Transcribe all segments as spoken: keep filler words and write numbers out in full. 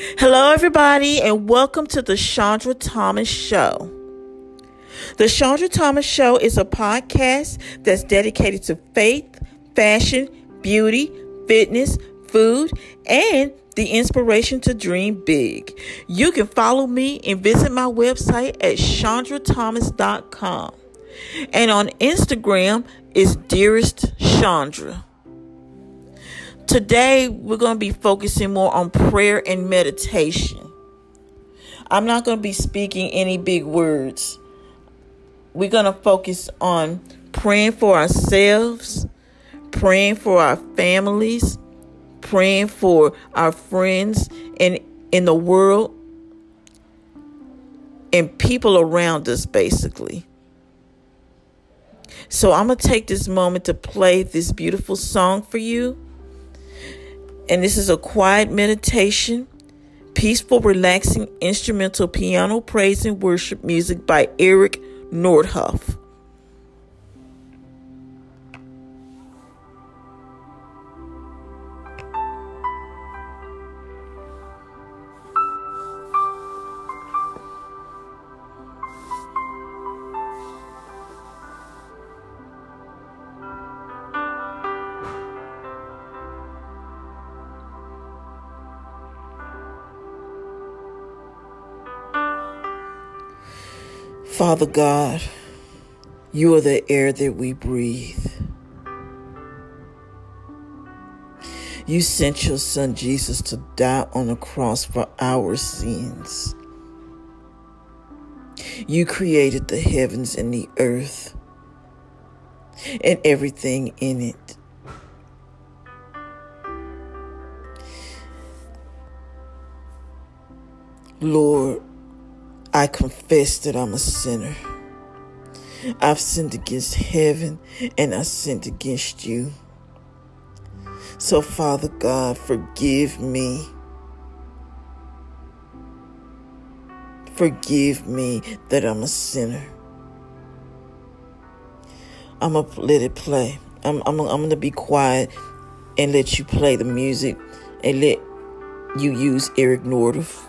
Hello, everybody, and welcome to the Chandra Thomas Show. The Chandra Thomas Show is a podcast that's dedicated to faith, fashion, beauty, fitness, food, and the inspiration to dream big. You can follow me and visit my website at chandra thomas dot com. And on Instagram is Dearest Chandra. Today, we're going to be focusing more on prayer and meditation. I'm not going to be speaking any big words. We're going to focus on praying for ourselves, praying for our families, praying for our friends and in the world and people around us, basically. So I'm going to take this moment to play this beautiful song for you. And this is a quiet meditation, peaceful, relaxing, instrumental piano praise and worship music by Eric Nordhoff. Father God, you are the air that we breathe. You sent your son Jesus to die on the cross for our sins. You created the heavens and the earth and everything in it. Lord, I confess that I'm a sinner. I've sinned against heaven and I sinned against you. So, Father God, forgive me. Forgive me that I'm a sinner. I'm going to let it play. I'm, I'm, I'm going to be quiet and let you play the music and let you use Eric Nordhoff.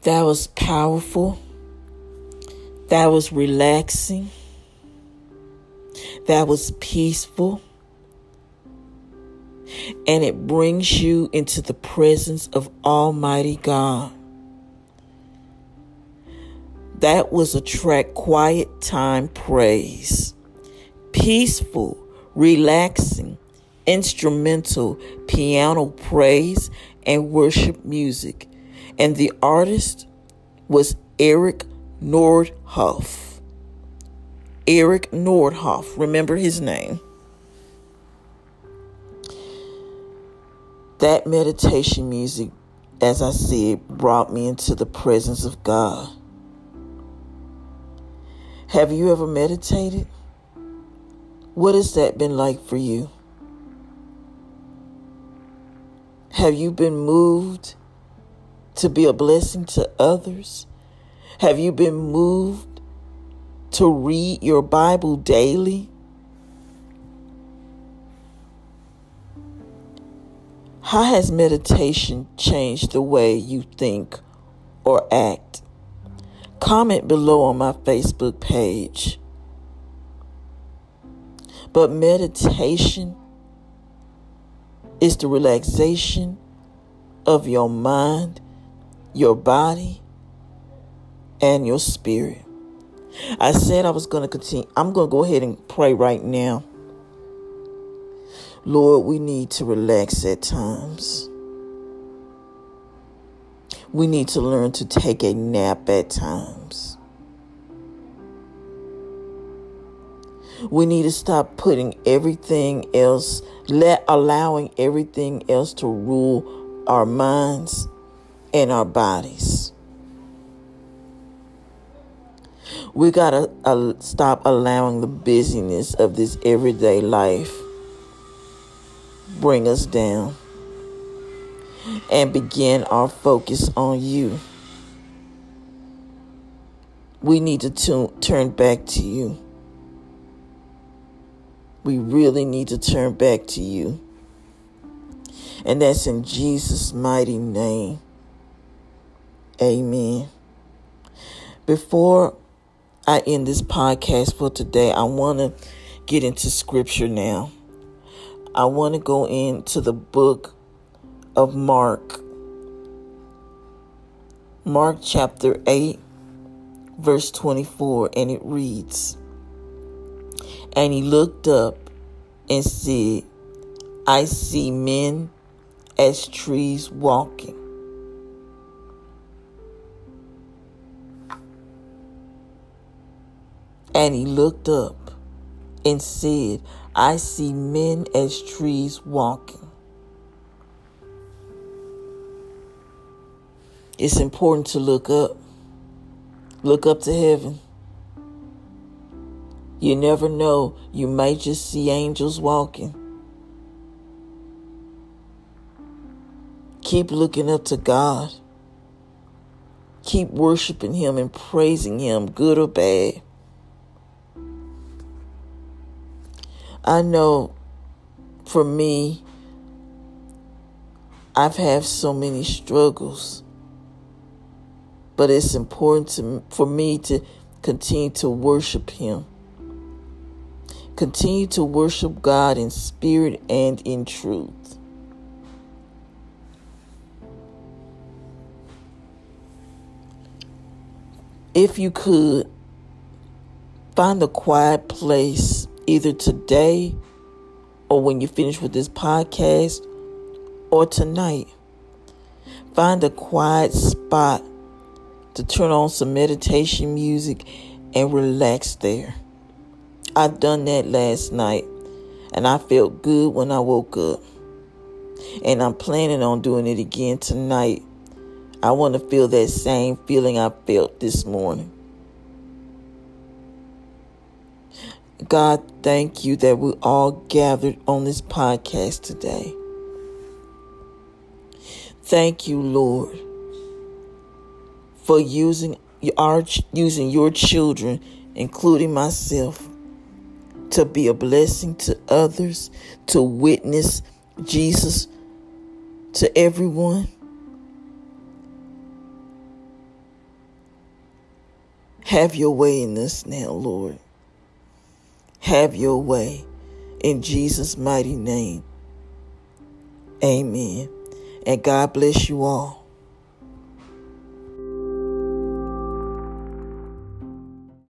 That was powerful. That was relaxing. That was peaceful. And it brings you into the presence of Almighty God. That was a track, Quiet Time Praise. Peaceful, relaxing, instrumental piano praise and worship music. And the artist was Eric Nordhoff. Eric Nordhoff. Remember his name. That meditation music, as I said, brought me into the presence of God. Have you ever meditated? What has that been like for you? Have you been moved to be a blessing to others? Have you been moved to read your Bible daily? How has meditation changed the way you think or act? Comment below on my Facebook page. But meditation is the relaxation of your mind, your body, and your spirit. I said I was going to continue. I'm going to go ahead and pray right now. Lord, we need to relax at times. We need to learn to take a nap at times. We need to stop putting everything else, let allowing everything else to rule our minds and our bodies. We got to uh, stop allowing the busyness of this everyday life bring us down and begin our focus on you. We need to tune, turn back to you. We really need to turn back to you. And that's in Jesus' mighty name. Amen. Before I end this podcast for today, I want to get into scripture now. I want to go into the book of Mark. Mark chapter eight, verse twenty-four, and it reads, "And he looked up and said, I see men as trees walking." And he looked up and said, I see men as trees walking. It's important to look up. Look up to heaven. You never know. You might just see angels walking. Keep looking up to God. Keep worshiping Him and praising Him, good or bad. I know for me, I've had so many struggles, but it's important to, for me to continue to worship Him. Continue to worship God in spirit and in truth. If you could, find a quiet place, either today or when you finish with this podcast or tonight. Find a quiet spot to turn on some meditation music and relax there. I've done that last night and I felt good when I woke up. And I'm planning on doing it again tonight. I want to feel that same feeling I felt this morning. God, thank you that we all gathered on this podcast today. Thank you, Lord, for using our using your children, including myself, to be a blessing to others, to witness Jesus to everyone. Have your way in this now, Lord. Have your way. In Jesus' mighty name. Amen. And God bless you all.